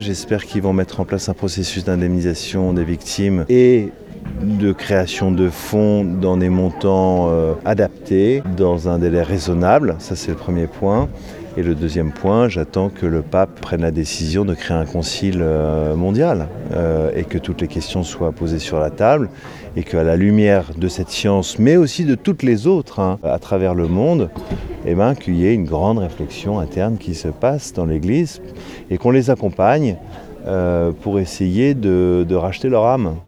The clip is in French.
J'espère qu'ils vont mettre en place un processus d'indemnisation des victimes et de création de fonds dans des montants adaptés, dans un délai raisonnable. Ça, c'est le premier point. Et le deuxième point, j'attends que le pape prenne la décision de créer un concile mondial et que toutes les questions soient posées sur la table et qu'à la lumière de cette science, mais aussi de toutes les autres à travers le monde, qu'il y ait une grande réflexion interne qui se passe dans l'Église et qu'on les accompagne pour essayer de racheter leur âme.